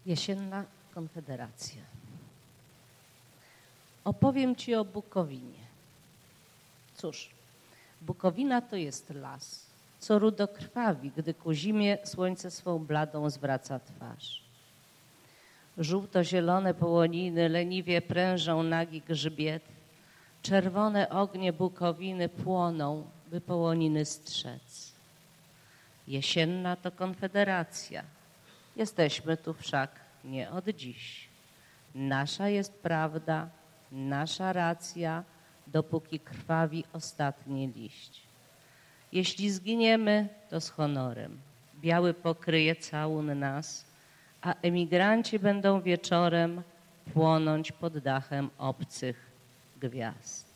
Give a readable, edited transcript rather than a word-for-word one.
Jesienna Konfederacja. Opowiem Ci o Bukowinie. Cóż, Bukowina to jest las, co rudo krwawi, gdy ku zimie słońce swą bladą zwraca twarz. Żółto-zielone połoniny leniwie prężą nagi grzbiet. Czerwone ognie Bukowiny płoną, by połoniny strzec. Jesienna to Konfederacja. Jesteśmy tu wszak nie od dziś. Nasza jest prawda, nasza racja, dopóki krwawi ostatni liść. Jeśli zginiemy, to z honorem. Biały pokryje całun nas, a emigranci będą wieczorem płonąć pod dachem obcych gwiazd.